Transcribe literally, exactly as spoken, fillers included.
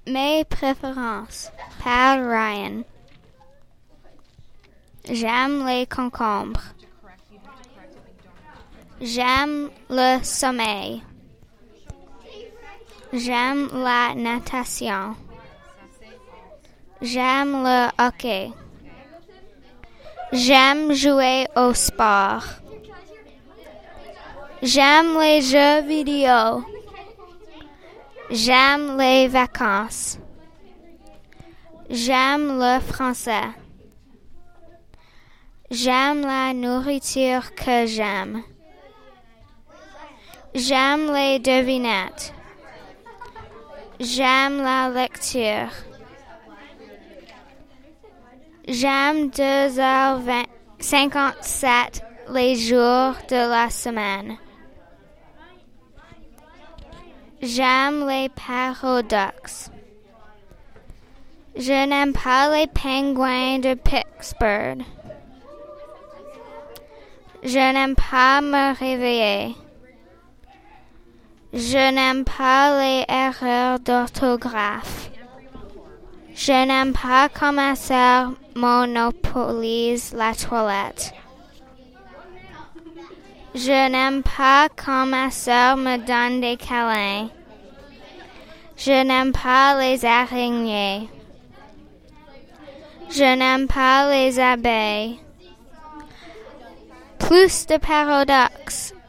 Mes préférences par Ryan. J'aime les concombres. J'aime le sommeil. J'aime la natation. J'aime le hockey. J'aime jouer au sport. J'aime les jeux vidéo. J'aime les vacances. J'aime le français. J'aime la nourriture que j'aime. J'aime les devinettes. J'aime la lecture. J'aime deux heures cinquante-sept les jours de la semaine. J'aime les paradoxes. Je n'aime pas les pingouins de Pittsburgh. Je n'aime pas me réveiller. Je n'aime pas les erreurs d'orthographe. Je n'aime pas quand ma sœur monopolise la toilette. Je n'aime pas quand ma sœur me donne des câlins. Je n'aime pas les araignées. Je n'aime pas les abeilles. Plus de paradoxes.